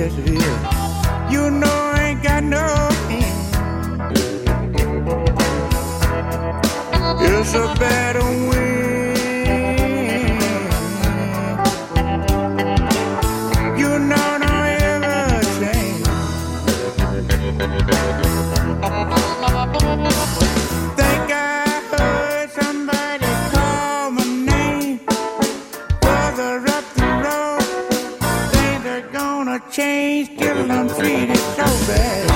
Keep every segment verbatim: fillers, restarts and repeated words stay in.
yes it is. You know I ain't got no hand. It's a better win. You know don't ever change. Think I heard somebody call my name. Further up the road, things are gonna change till I'm treated so bad.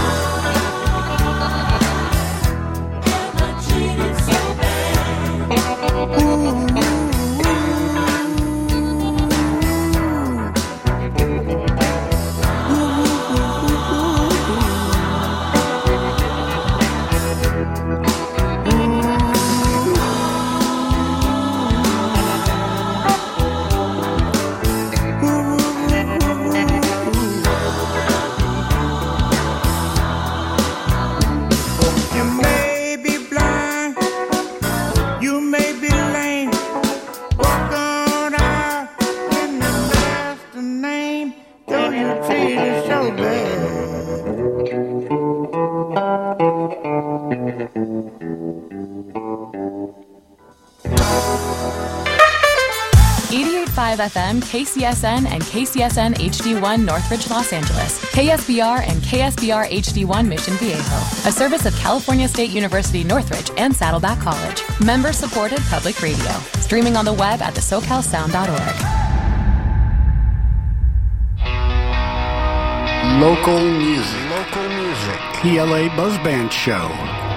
eighty-eight point five F M, K C S N, and K C S N H D one Northridge, Los Angeles. K S B R and K S B R H D one Mission Viejo. A service of California State University Northridge and Saddleback College. Member-supported public radio. Streaming on the web at the socal sound dot org. Local music. Local music. P L A Buzz Band Show.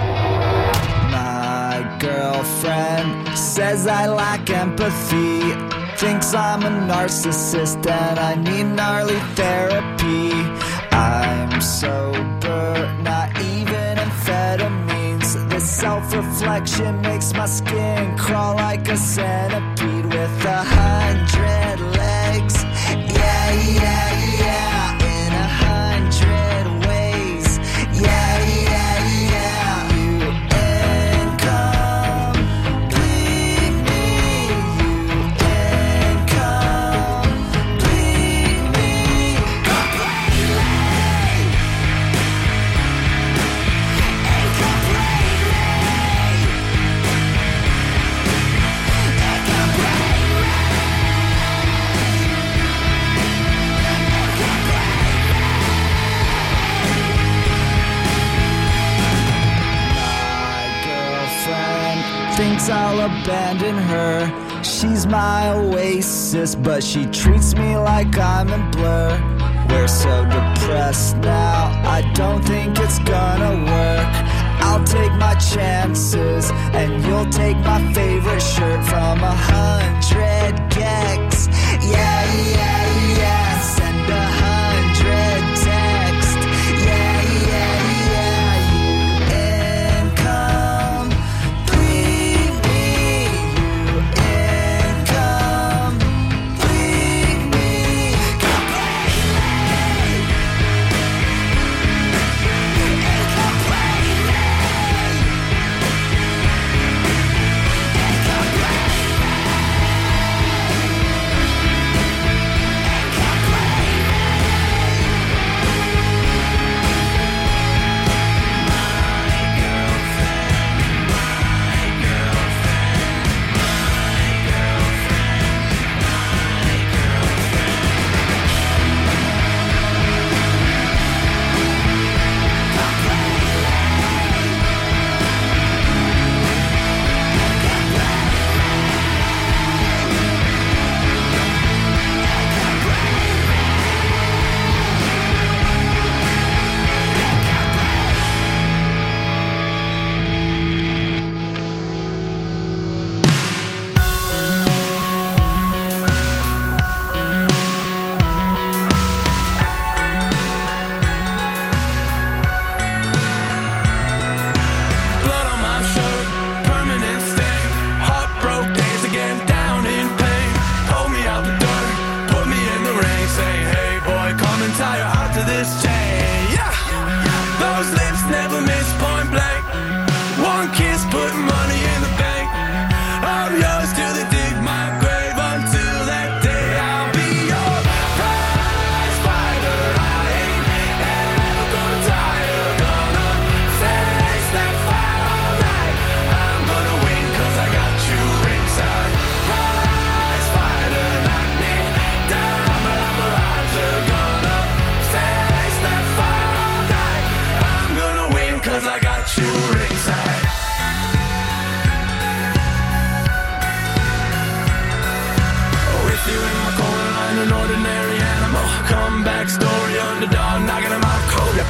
My girlfriend says I lack empathy. Thinks I'm a narcissist and I need gnarly therapy. I'm sober, not even amphetamines. This self-reflection makes my skin crawl like a centipede with a hundred legs. Yeah, yeah, yeah. In a hundred ways. Yeah, yeah, yeah. You incomplete me. You incomplete me completely. My girlfriend thinks I'll abandon her. She's my oasis, but she treats me like I'm in Blur. We're so depressed now, I don't think it's gonna work. I'll take my chances, and you'll take my favorite shirt from a hundred gex. Yeah, yeah, yeah, send a hundred text. Yeah, yeah, yeah, you incomplete me. You incomplete me completely. Incompletely.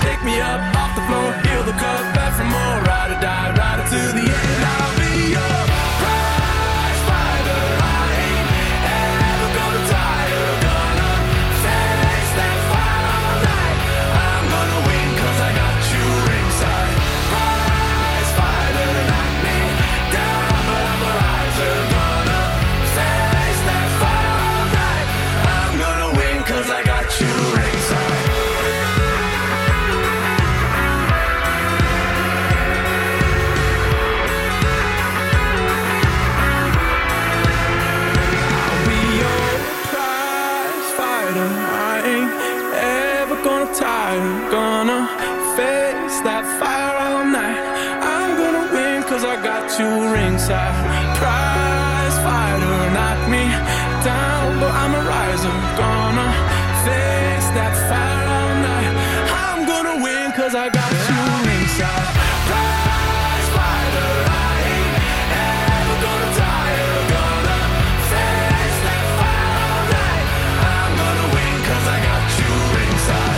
Pick me up off the floor, heal the cup, back for more. Ride or die, ride it to the end. I'll be your prize fighter. I ain't ever gonna tire. Gonna face that fight all night. I'm gonna win 'cause I got you ringside. Prize fighter, knock me down, but I'm a riser. Gonna face that fight all night. I'm gonna win 'cause I got you ringside. Tired, gonna face that fire all night. I'm gonna win 'cause I got you ringside. Prize fighter, knock me down, but I'm a riser. Gonna face that fire all night. I'm gonna win 'cause I got you ringside. Prize fighter, I ain't ever gonna tire. Gonna face that fire all night. I'm gonna win 'cause I got you ringside.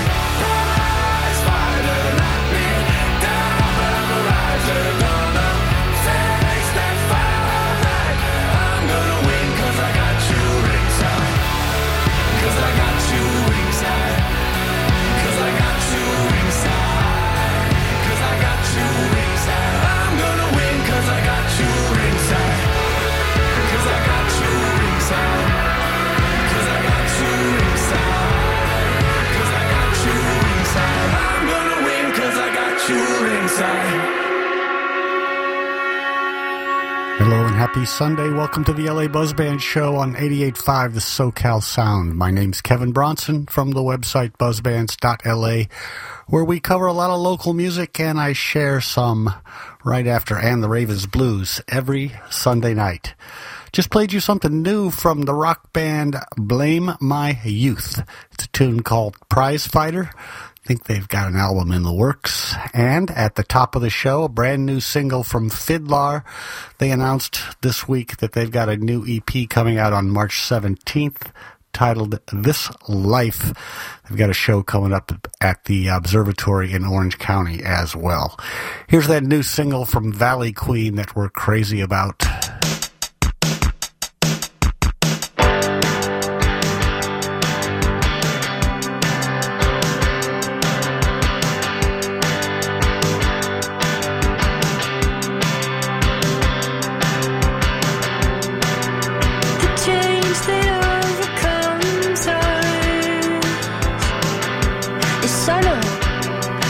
Hello and happy Sunday. Welcome to the L A Buzz Band Show on eighty-eight point five, the SoCal Sound. My name's Kevin Bronson from the website buzz bands dot L A, where we cover a lot of local music, and I share some right after And the Ravens Blues every Sunday night. Just played you something new from the rock band Blame My Youth. It's a tune called Prize Fighter. I think they've got an album in the works. And at the top of the show, a brand new single from Fiddlar. They announced this week that they've got a new E P coming out on March seventeenth titled This Life. They've got a show coming up at the Observatory in Orange County as well. Here's that new single from Valley Queen that we're crazy about.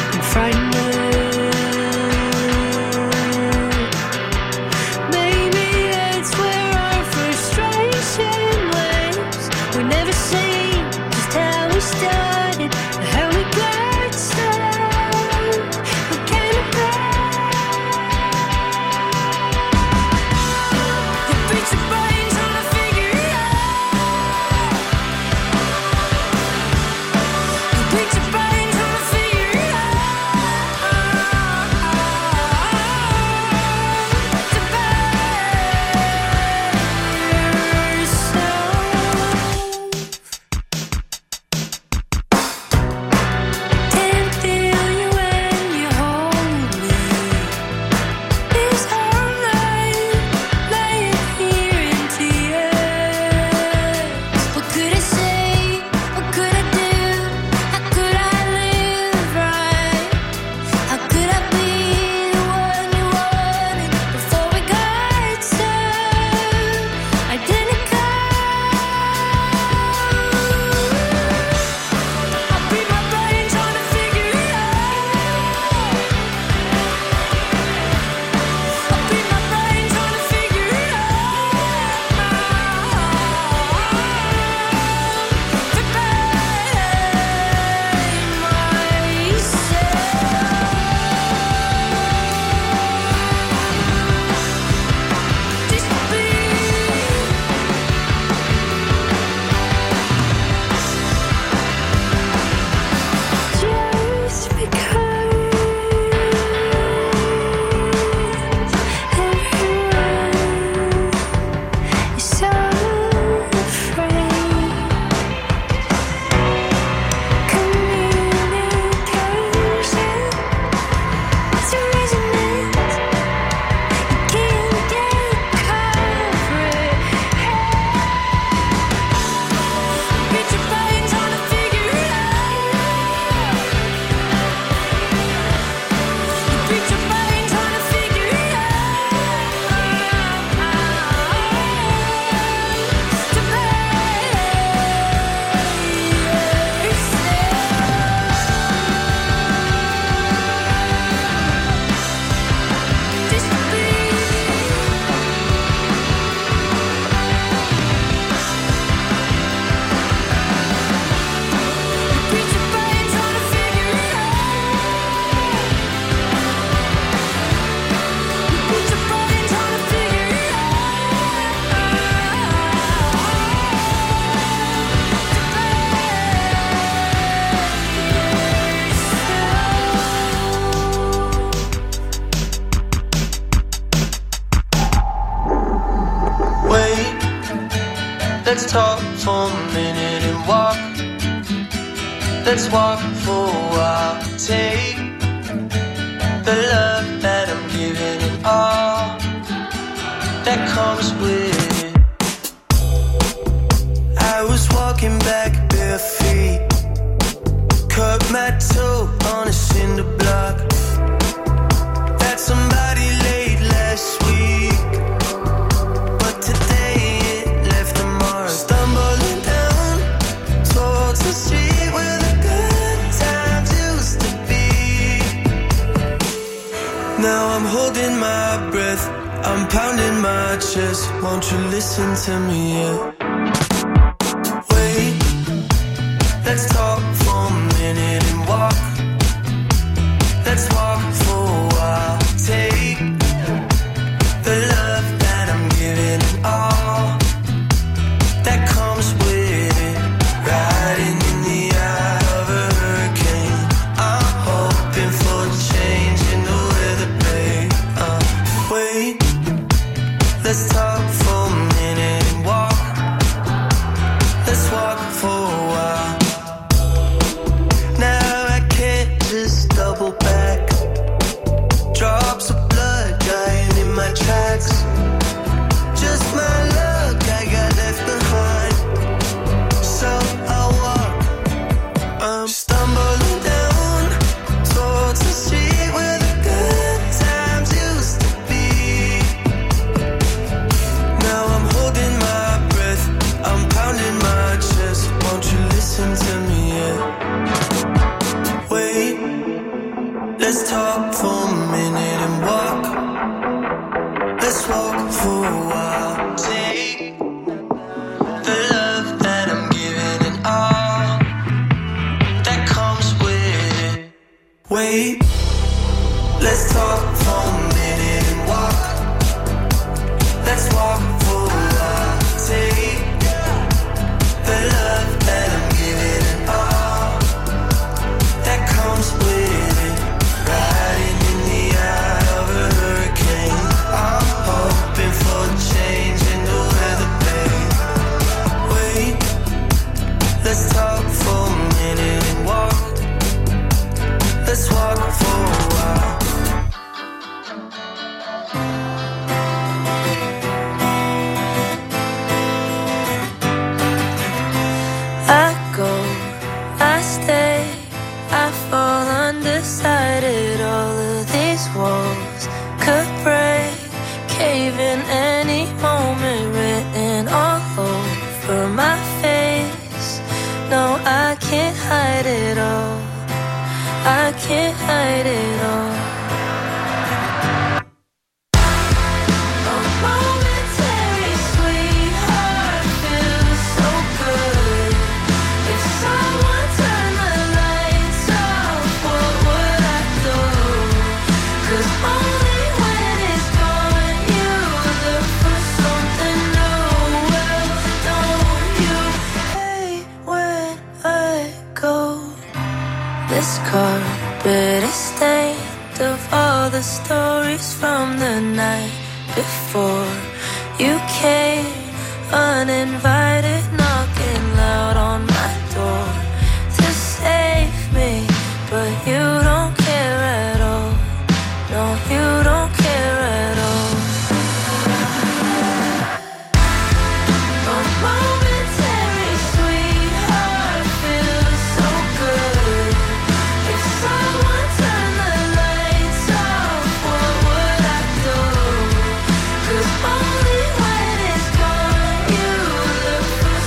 Baby, Let's talk for a minute and walk. Let's walk for a while. Take the love that I'm giving and all that comes with it. I was walking back bare feet, cut my toe on a cinder block that somebody laid last week, but today it left a mark. Stumbling down towards the street where the good times used to be. Now I'm holding my breath, I'm pounding my chest. Won't you listen to me? Yeah. Wait, let's talk for a minute and walk. Let's walk for a while. Take the love that I'm giving and all that comes with it. Riding in the eye of a hurricane, I'm hoping for change in the weather, babe. Uh, wait, let's talk for a minute and walk. Let's walk for a while. Now I can't just double back. Drops of blood dying in my tracks. Just my luck I got left behind. So I walk. I'm stumbling down towards the street where the good times used to be. Now I'm holding my breath, I'm pounding my chest. Won't you listen to me? Yeah. Wait, let's talk for a minute and walk. Let's walk for a while. Take the love that I'm giving and all that comes with it. Wait, let's talk for a minute and walk. Let's walk for a while. Take the love that I'm giving and all that comes with it. Riding in the eye of a hurricane, I'm hoping for change in the weather, babe. Wait, let's talk for a minute and walk. Let's walk for a while. I go, I stay, I fall undecided. All of these walls could break, cave in any moment. Written all over my face. No, I can't hide it all, I can't hide it all. A momentary sweetheart feels so good. If someone turned the lights off, what would I do? 'Cause only when it's gone you look for something new. Well, don't you hate when I go? This carpet is stained of all the stories from the night before you came uninvited, knocking loud on my door to save me, but you don't care at all. No, you don't care at all. A momentary sweetheart feels so good. If someone turned the lights off, what would I do? 'Cause only when it's gone you look for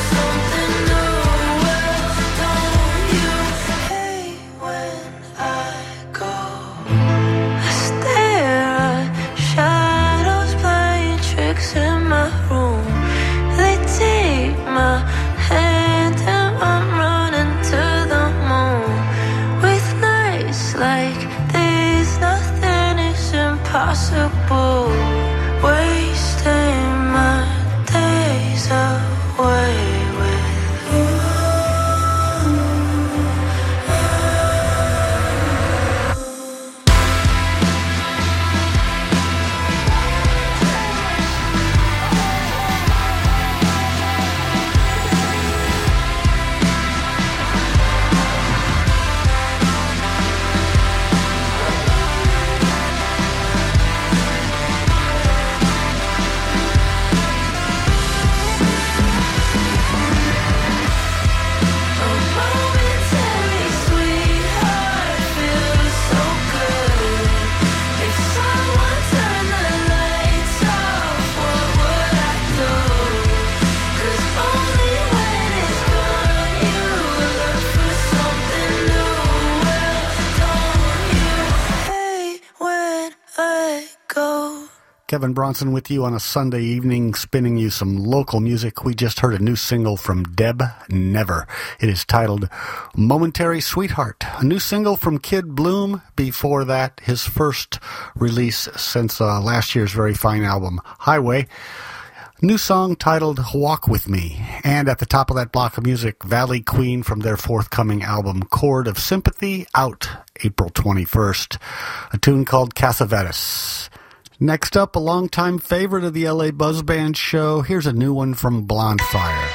Kevin Bronson with you on a Sunday evening, spinning you some local music. We just heard a new single from Deb Never. It is titled Momentary Sweetheart, a new single from Kid Bloom. Before that, his first release since uh, last year's very fine album, Highway. New song titled Walk With Me. And at the top of that block of music, Valley Queen from their forthcoming album Chord of Sympathy, out April twenty-first. A tune called Casavetes. Next up, a longtime favorite of the L A Buzz Band show. Here's a new one from Blonde Fire.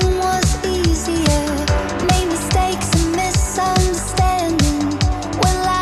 Well, I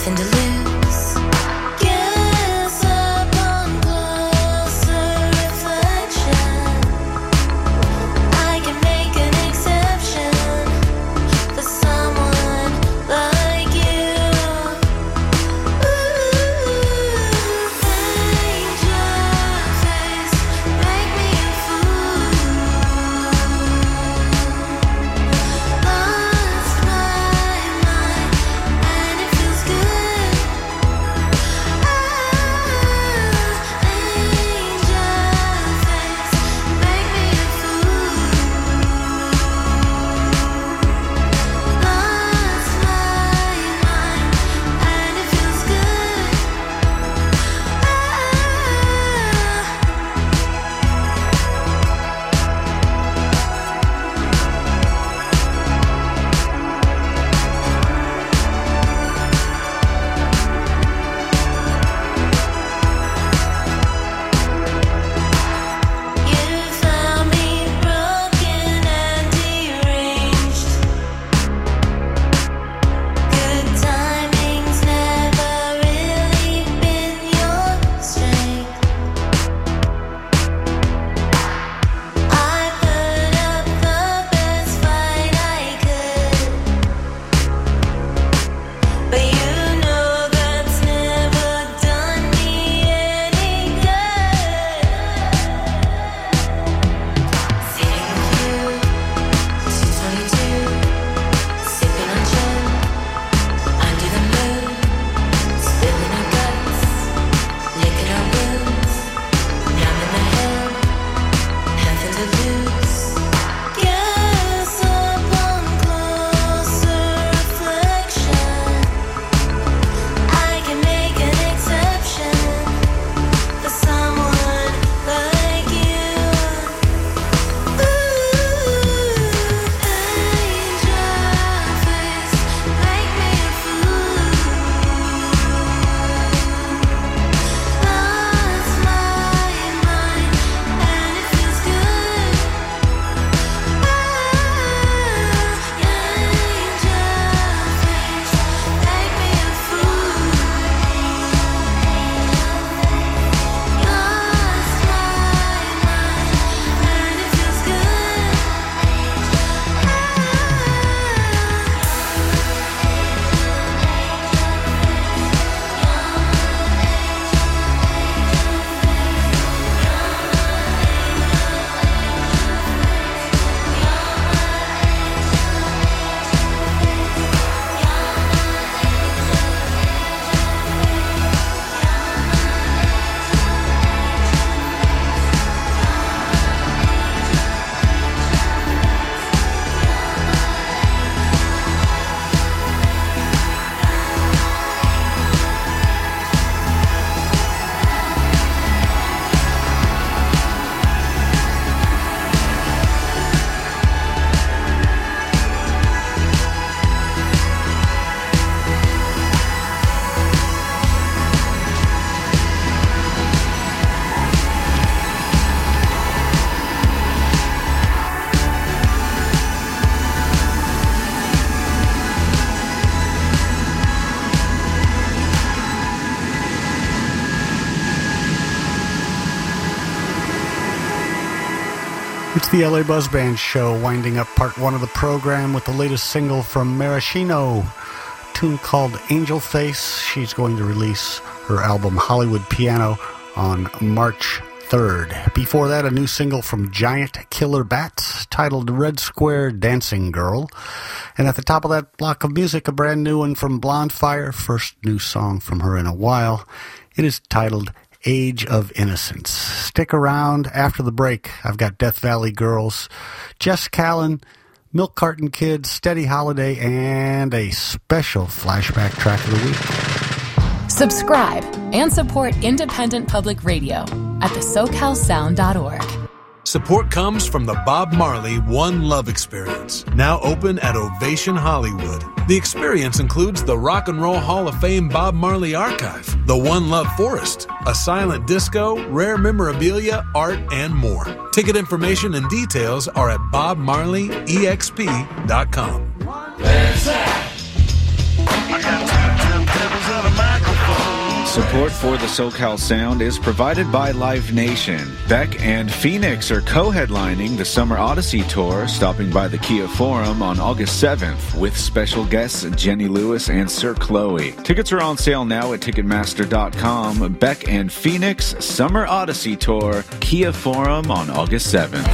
nothing to lose. Guess upon closer reflection, I can make an exception for someone like you. Ooh, angel face, make me a fool. Lost my mind, and it feels good. Ah, angel face, make me a fool. Lost my mind, and it feels good. Ah. You found me broken and deranged. Good timing's never really been your strength. I put up the best fight I could, but you know that's never done me any good. Sitting with you, two twenty-two, sipping on gin, under the moon, spilling our guts, licking our wounds, numb in the head, nothing to lose. Guess upon closer reflection, I can make an exception for someone like you. Ooh, angel face, make me a fool. Lost my mind, and it feels good. Ah, angel face, make me a fool. Lost my mind, and it feels good. It's the L A Buzz Band Show, winding up part one of the program with the latest single from Maraschino, a tune called Angel Face. She's going to release her album Hollywood Piano on March third. Before that, a new single from Giant Killer Bats titled Red Square Dancing Girl. And at the top of that block of music, a brand new one from Blonde Fire, first new song from her in a while. It is titled Age of Innocence. Stick around after the break. I've got Death Valley Girls, Jess Callan, Milk Carton Kids, Steady Holiday, and a special flashback track of the week. Subscribe and support independent public radio at the socal sound dot org. Support comes from the Bob Marley One Love Experience, now open at Ovation Hollywood. The experience includes the Rock and Roll Hall of Fame Bob Marley Archive, the One Love Forest, a silent disco, rare memorabilia, art, and more. Ticket information and details are at bob marley e x p dot com. Where's that? I got two turntables of Support for the SoCal Sound is provided by Live Nation. Beck and Phoenix are co-headlining the Summer Odyssey Tour, stopping by the Kia Forum on August seventh with special guests Jenny Lewis and Sir Chloe. Tickets are on sale now at Ticketmaster dot com. Beck and Phoenix Summer Odyssey Tour, Kia Forum on August seventh.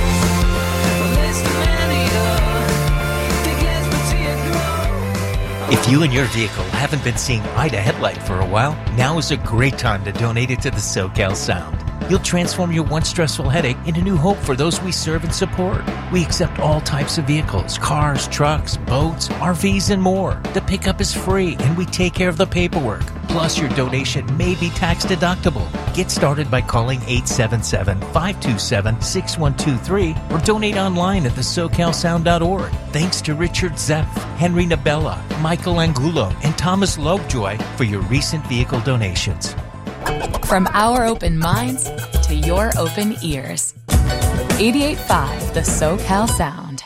If you and your vehicle haven't been seeing eye to headlight for a while, now is a great time to donate it to the SoCal Sound. You'll transform your once stressful headache into new hope for those we serve and support. We accept all types of vehicles, cars, trucks, boats, R Vs, and more. The pickup is free, and we take care of the paperwork. Plus, your donation may be tax deductible. Get started by calling eight seven seven, five two seven, six one two three or donate online at the socal sound dot org. Thanks to Richard Zepf, Henry Nabella, Michael Angulo, and Thomas Lovejoy for your recent vehicle donations. From our open minds to your open ears. eighty-eight point five, the SoCal Sound.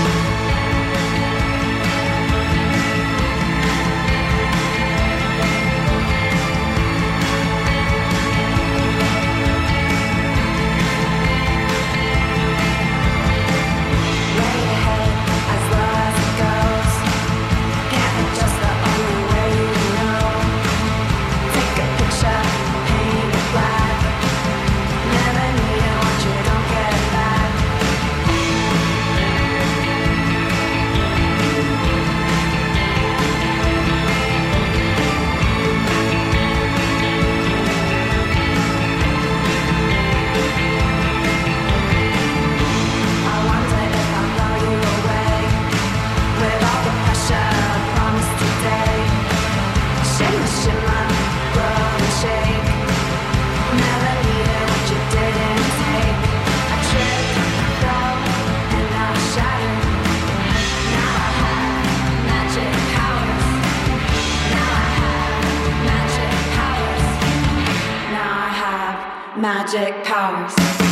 Magic powers.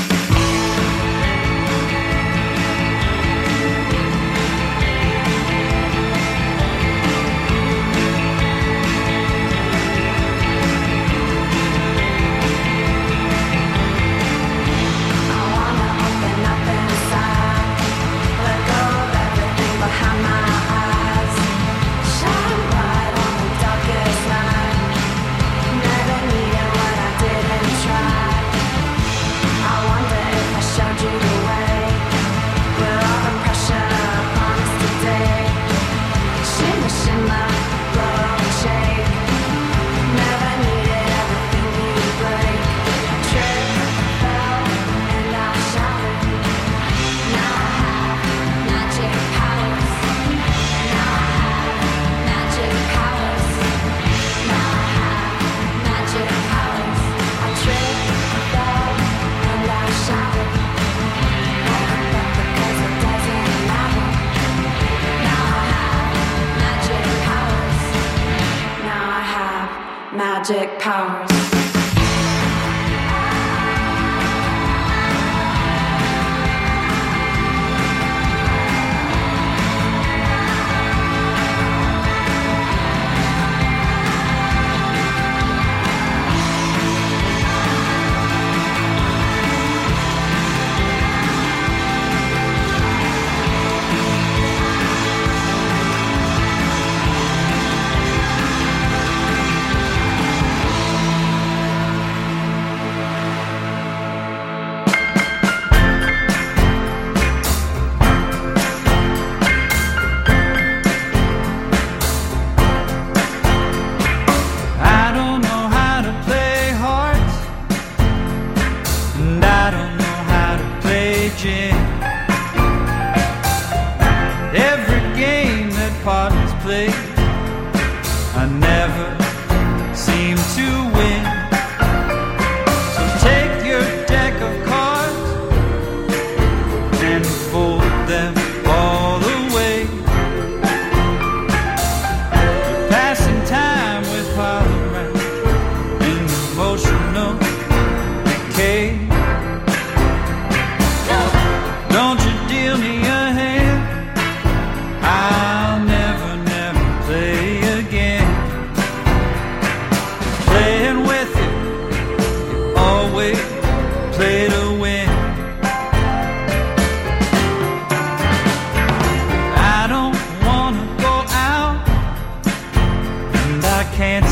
Magic powers.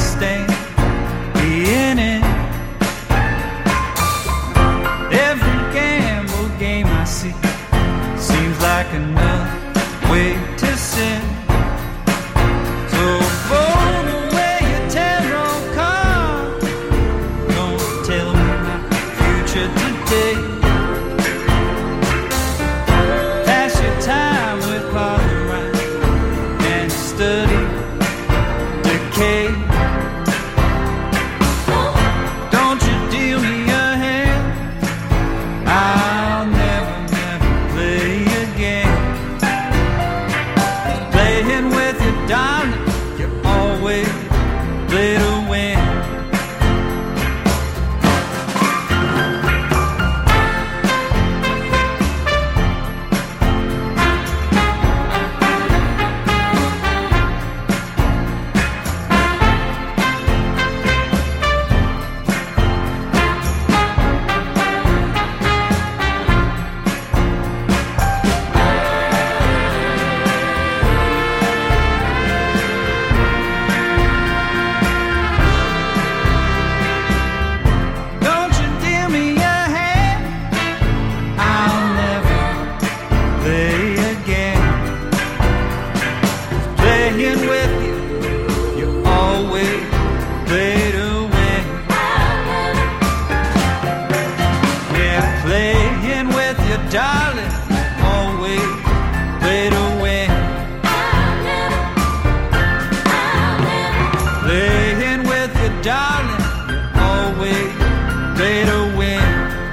stand being in every gamble game I see. Seems like another way to sin. So fold away your tarot card. Don't tell me my future today. Pass your time with Father Ryan and study decay. Don't you deal me a hand. I'll never, never play again. Playing with you, darling, you always play to win. Don't you deal me a hand. I'll never play again. Playing with you, you always play to win. Yeah, playing with you, darling, always play to win. Playing with you, darling, always play to win.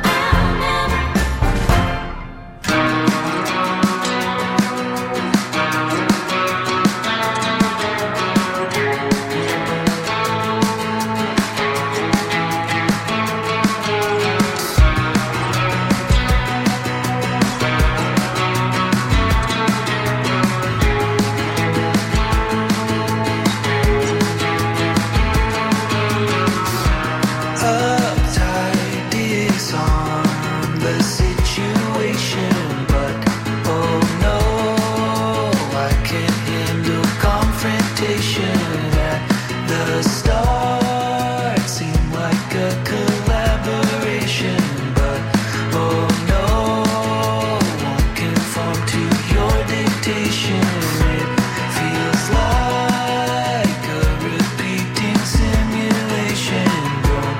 Uptight is on the situation, but oh no, I can't handle confrontation. At the start seemed like a collaboration, but oh no, won't conform to your dictation. It feels like a repeating simulation. Don't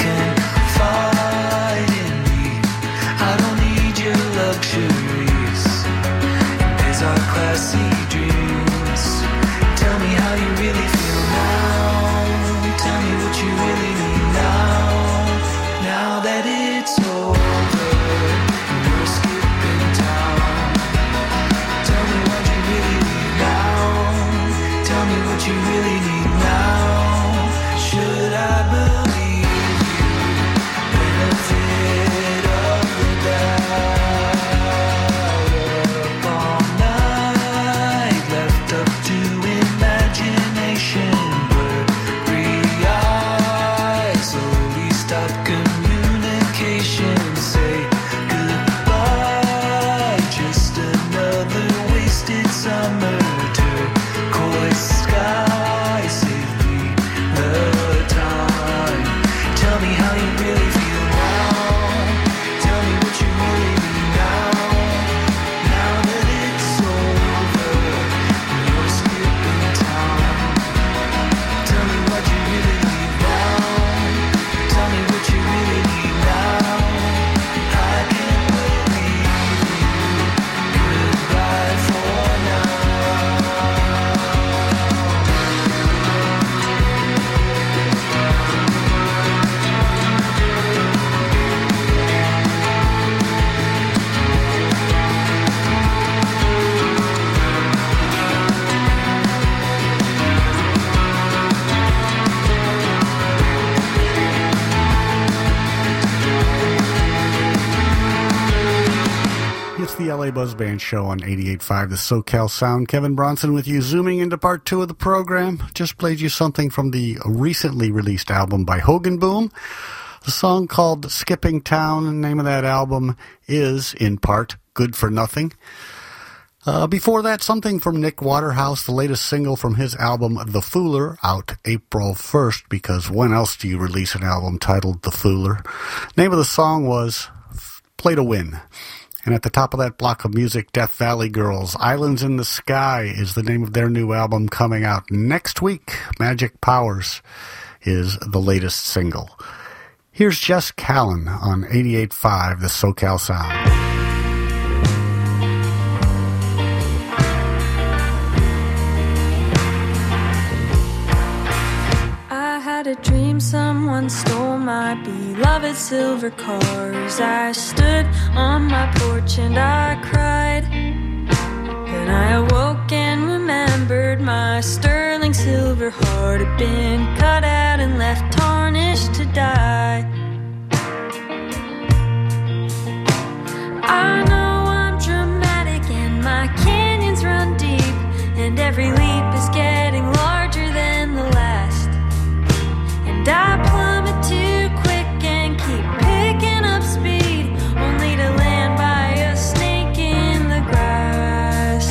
confide in me, I don't need your luxuries. These are classy dreams. Tell me how you really feel now. Tell me what you really need now. Now that it's over, you're skipping town. Tell me what you really need now. Tell me what you really need now. Should I believe you? Benefit of the doubt. Up all night, left up to imagination. Blurry eyes, slowly stop communication. Say goodbye, just another wasted summer. Turquoise sky, save me the time. Tell me how you really feel now. Tell me what you really need now. Now that it's over, you're skipping town. Tell me what you really need now. Tell me what you really need now. I can't believe you. Goodbye for now. It's the L A Buzz Band Show on eighty-eight point five, the SoCal Sound. Kevin Bronson with you, zooming into part two of the program. Just played you something from the recently released album by Hogan Boom. The song called Skipping Town, the name of that album is, in part, Good for Nothing. Uh, before that, something from Nick Waterhouse, the latest single from his album The Fooler, out April first, because when else do you release an album titled The Fooler? Name of the song was Play to Win. And at the top of that block of music, Death Valley Girls, Islands in the Sky is the name of their new album coming out next week. Magic Powers is the latest single. Here's Jess Callan on eighty-eight point five, the SoCal Sound. A dream someone stole my beloved silver cars. I stood on my porch and I cried. Then I awoke and remembered my sterling silver heart had been cut out and left tarnished to die. I know I'm dramatic and my canyons run deep, and every leap is getting larger than the last. And I plummet too quick and keep picking up speed, only to land by a snake in the grass.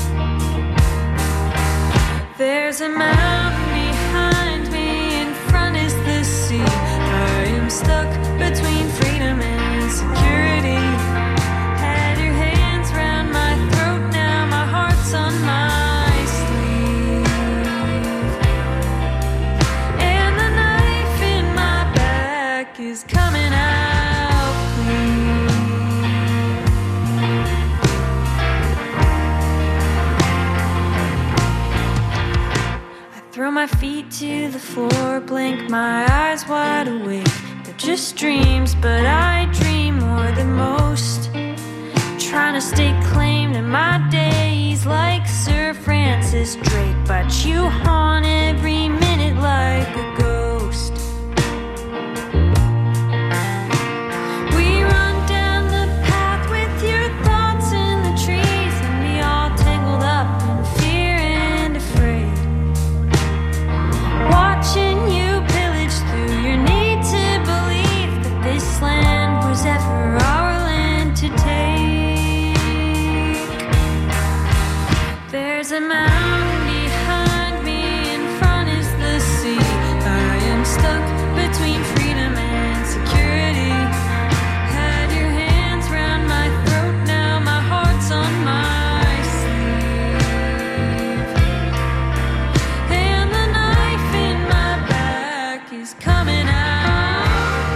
There's a mountain behind me, in front is the sea. I am stuck between freedom and security. Had your hands round my throat, now my heart's on my is coming out clean. I throw my feet to the floor, blink my eyes wide awake. They're just dreams, but I dream more than most. Trying to stake claim to my days like Sir Francis Drake, but you haunt every minute like a ghost. Watching you pillage through your need to believe that this land was ever our land to take. There's a mountain behind me, in front is the sea. I am stuck between freedom and security. Had your hands round my throat, now my heart's on my is coming out.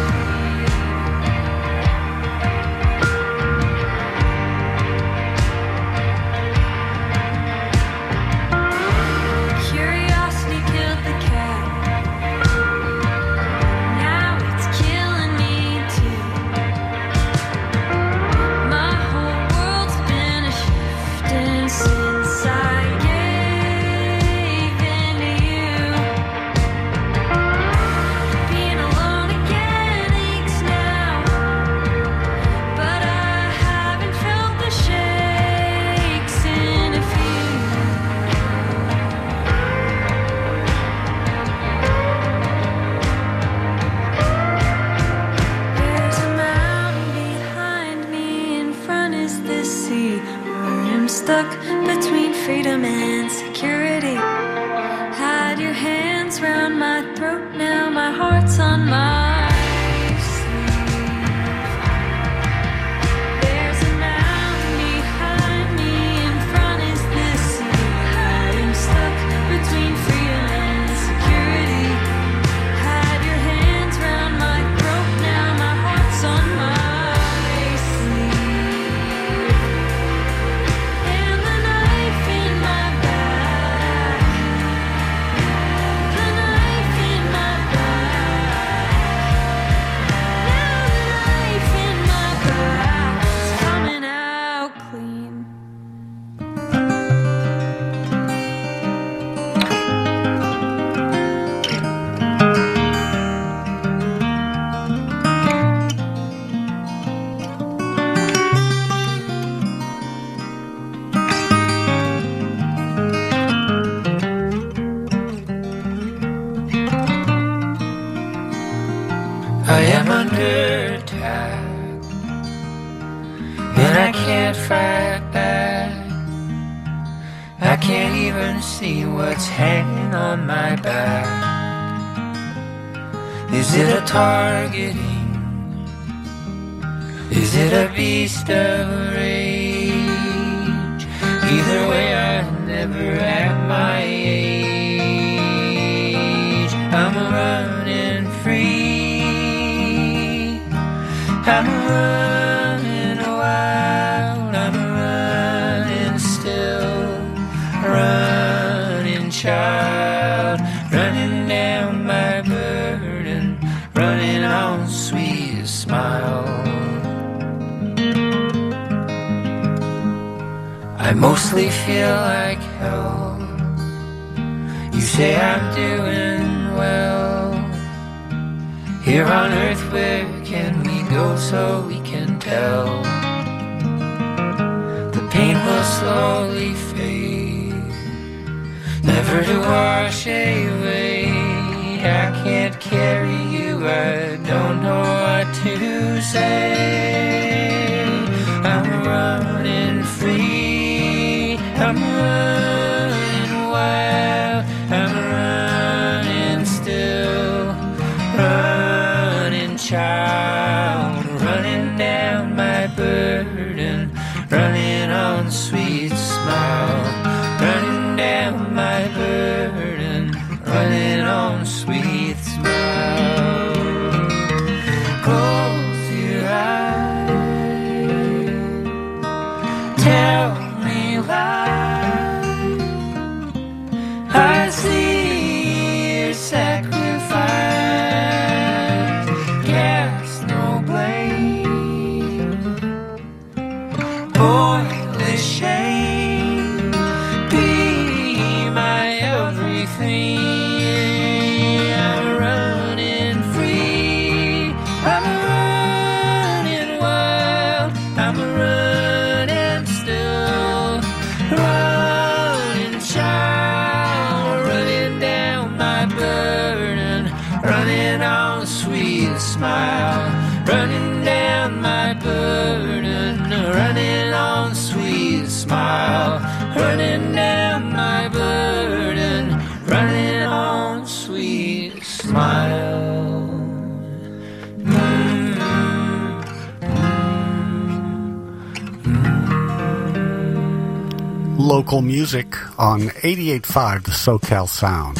Curiosity killed the cat. Now it's killing me too. My whole world's been a shifting since I gave in to you. Being alone again aches now, but I haven't felt the shakes in a few. There's a mountain behind me, in front is the sea. I am stuck between freedom and security. Had your hands round my throat, now my heart's on my sleeve. There's a mountain behind me, in front is the sea. I am stuck between freedom and security. Had your hands round my throat, now my heart's on my sleeve. And the knife in my back, the knife in my back, now the knife in my back is coming out clean. I am under attack, and I can't fight back. can't even see what's hanging on my back. Is it a targeting? Is it a beast of rage? Either way, I'm never at my age. I'm running free. I'm running wild. I'm running still. Running child. Running down my burden. Running on sweet smile. I mostly feel like hell. You say I'm doing well. Here on earth, where can we go so we can tell? The pain will slowly fade, never to wash away. I can't carry you, I don't know what to say. I'm running free, I'm running wild, I'm running still, running child, running down my burden, running on sweet smile, running down my burden, running on sweet smile. Close your eyes, tell me why I see your sacrifice. Cast no blame, boyless shame, be my everything. I'm running free, I'm running wild, I'm running still, running child, running down my burden, running on sweet smile, running down my burden, running on sweet smile, running down my burden, running on sweet smile. Local music on eighty-eight point five The SoCal Sound.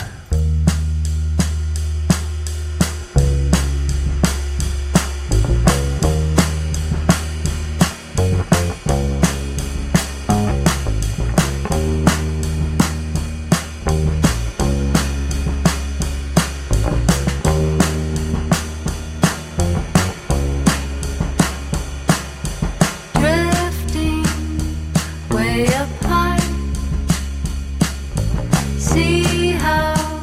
Drifting way apart. See how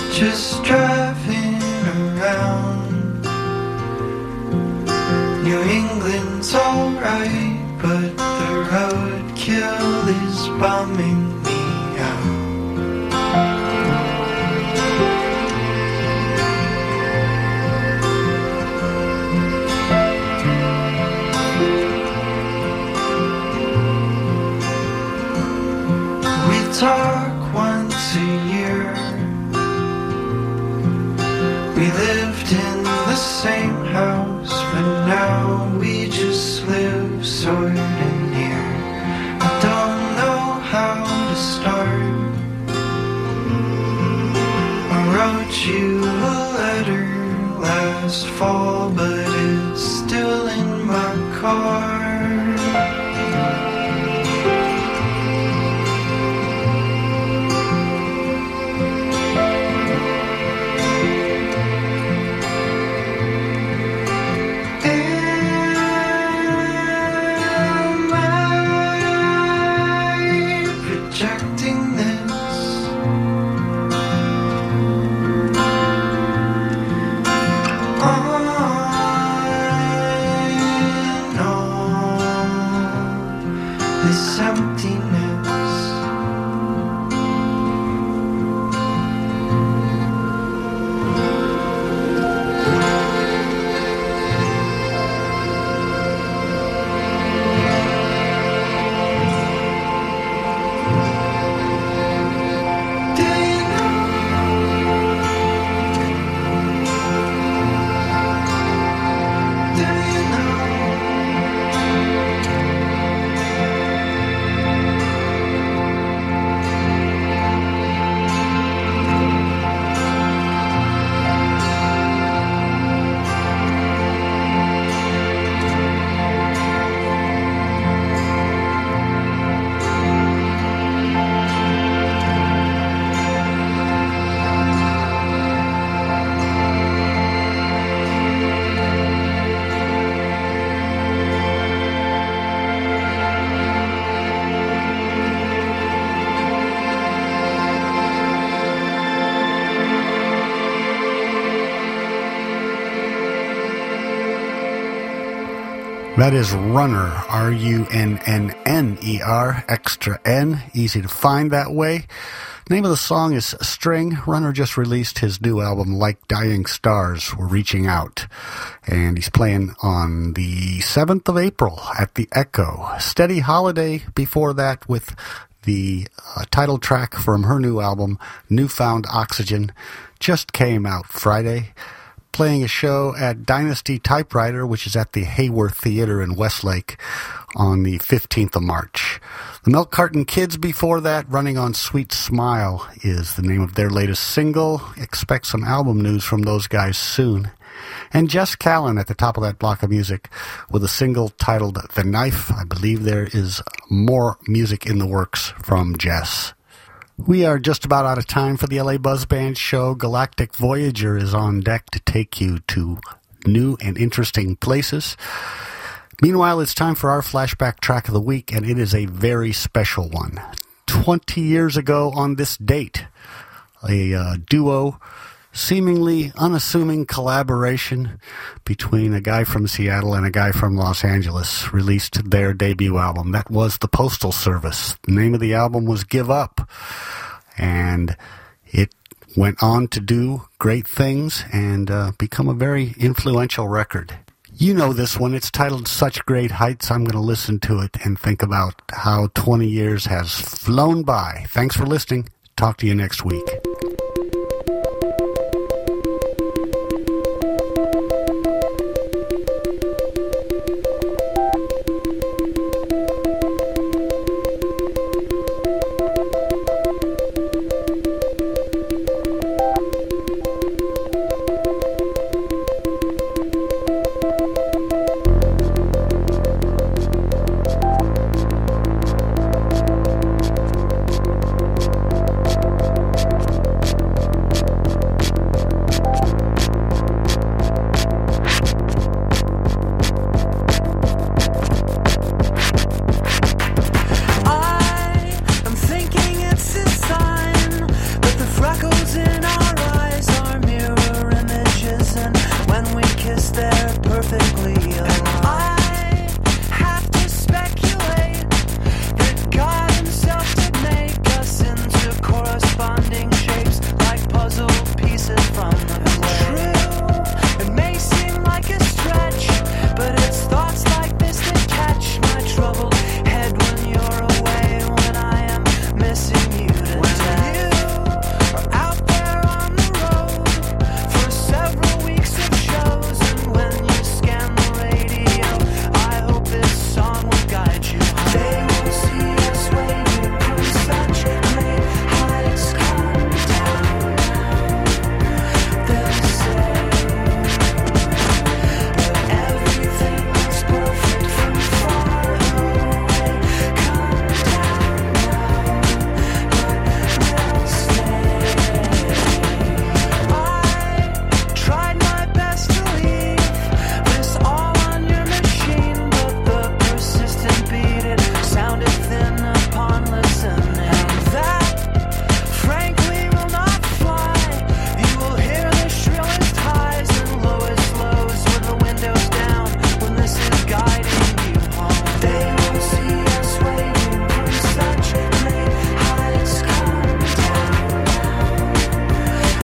just driving around. New England's alright, but the roadkill is bumming me out. We talk once a year. We lived in the same house, but now we just live sort of near. I don't know how to start. I wrote you a letter last fall, but it's still in my car. That is Runner, R U N N N E R, extra N, easy to find that way. Name of the song is String. Runner just released his new album, Like Dying Stars, We're Reaching Out. And he's playing on the seventh of April at the Echo. Steady Holiday before that with the uh, title track from her new album, Newfound Oxygen, just came out Friday. Playing a show at Dynasty Typewriter, which is at the Hayworth Theater in Westlake on the fifteenth of March. The Milk Carton Kids before that, Running on Sweet Smile, is the name of their latest single. Expect some album news from those guys soon. And Jess Callan at the top of that block of music with a single titled The Knife. I believe there is more music in the works from Jess. We are just about out of time for the L A Buzz Band show. Galactic Voyager is on deck to take you to new and interesting places. Meanwhile, it's time for our flashback track of the week, and it is a very special one. Twenty years ago on this date, a uh, duo, seemingly unassuming collaboration between a guy from Seattle and a guy from Los Angeles released their debut album. That was The Postal Service. The name of the album was Give Up, and it went on to do great things and uh, become a very influential record. You know this one. It's titled Such Great Heights. I'm going to listen to it and think about how twenty years has flown by. Thanks for listening. Talk to you next week.